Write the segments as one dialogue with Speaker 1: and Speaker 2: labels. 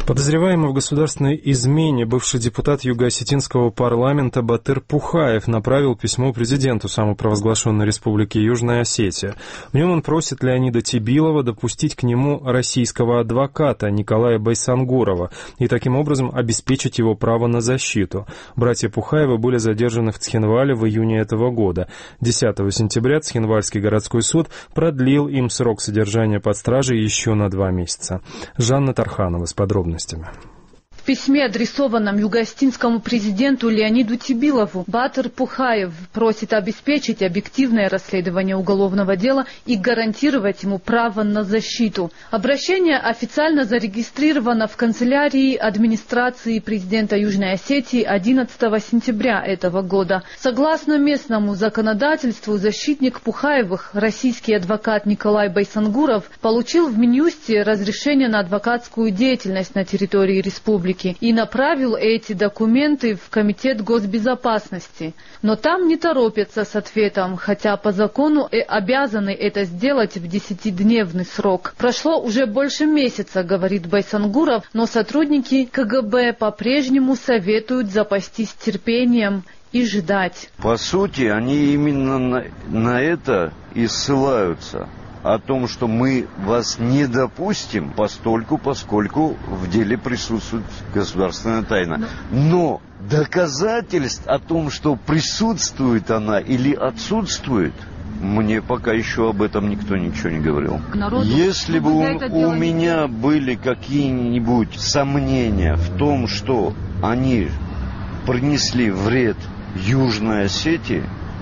Speaker 1: Подозреваемый в государственной измене бывший депутат Юго-Осетинского парламента Батыр Пухаев направил письмо президенту самопровозглашенной республики Южная Осетия. В нем он просит Леонида Тебилова допустить к нему российского адвоката Николая Байсангурова и таким образом обеспечить его право на защиту. Братья Пухаевы были задержаны в Цхинвале в июне этого года. 10 сентября Цхинвальский городской суд продлил им срок содержания под стражей еще на 2 месяца. Жанна Тарханова с подробностями.
Speaker 2: В письме, адресованном юго-осетинскому президенту Леониду Тебилову, Батыр Пухаев просит обеспечить объективное расследование уголовного дела и гарантировать ему право на защиту. Обращение официально зарегистрировано в канцелярии администрации президента Южной Осетии 11 сентября этого года. Согласно местному законодательству, защитник Пухаевых, российский адвокат Николай Байсангуров, получил в Минюсте разрешение на адвокатскую деятельность на территории республики и направил эти документы в Комитет госбезопасности. Но там не торопятся с ответом, хотя по закону обязаны это сделать в 10-дневный срок. Прошло уже больше месяца, говорит Байсангуров, но сотрудники КГБ по-прежнему советуют запастись терпением и ждать.
Speaker 3: По сути, они именно на это и ссылаются. О том, что мы вас не допустим, поскольку в деле присутствует государственная тайна. Но доказательств о том, что присутствует она или отсутствует, мне пока еще об этом никто ничего не говорил. Если бы у меня были какие-нибудь сомнения в том, что они принесли вред Южной Осетии,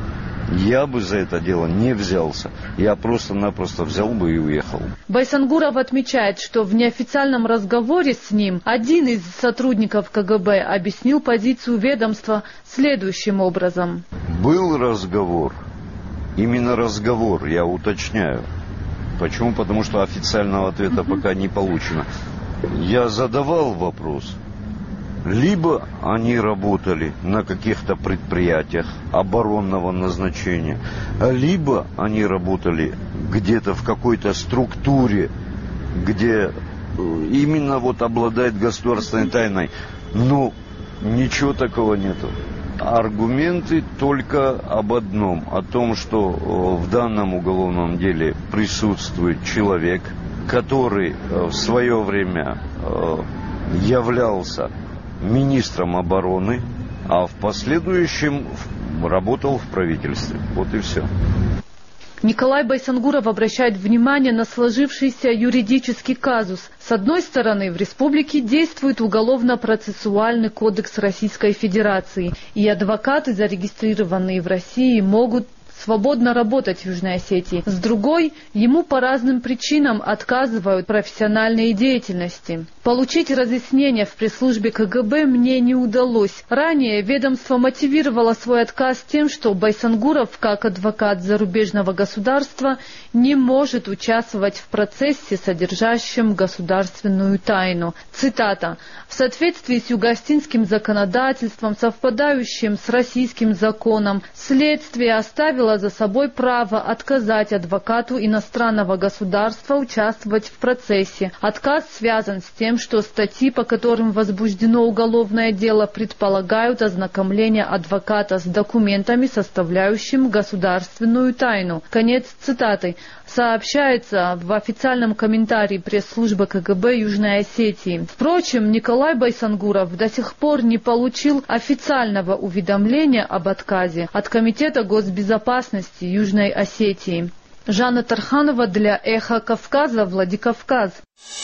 Speaker 3: я бы за это дело не взялся. Я просто-напросто взял бы и уехал.
Speaker 2: Байсангуров отмечает, что в неофициальном разговоре с ним один из сотрудников КГБ объяснил позицию ведомства следующим образом.
Speaker 3: Был разговор. Именно разговор, я уточняю. Почему? Потому что официального ответа пока не получено. Я задавал вопрос. Либо они работали на каких-то предприятиях оборонного назначения, либо они работали где-то в какой-то структуре, где именно обладает государственной тайной. Но ничего такого нету. Аргументы только об одном, о том, что в данном уголовном деле присутствует человек, который в свое время являлся министром обороны, а в последующем работал в правительстве. Вот и все.
Speaker 2: Николай Байсангуров обращает внимание на сложившийся юридический казус. С одной стороны, в республике действует Уголовно-процессуальный кодекс Российской Федерации, и адвокаты, зарегистрированные в России, могут свободно работать в Южной Осетии. С другой, ему по разным причинам отказывают в профессиональной деятельности. Получить разъяснение в пресс-службе КГБ мне не удалось. Ранее ведомство мотивировало свой отказ тем, что Байсангуров, как адвокат зарубежного государства, не может участвовать в процессе, содержащем государственную тайну. Цитата. «В соответствии с юго-осетинским законодательством, совпадающим с российским законом, следствие оставило за собой право отказать адвокату иностранного государства участвовать в процессе. Отказ связан с тем, что статьи, по которым возбуждено уголовное дело, предполагают ознакомление адвоката с документами, составляющими государственную тайну». Конец цитаты. Сообщается в официальном комментарии пресс-службы КГБ Южной Осетии. Впрочем, Николай Байсангуров до сих пор не получил официального уведомления об отказе от Комитета госбезопасности Южной Осетии. Жанна Тарханова для Эхо Кавказа, Владикавказ.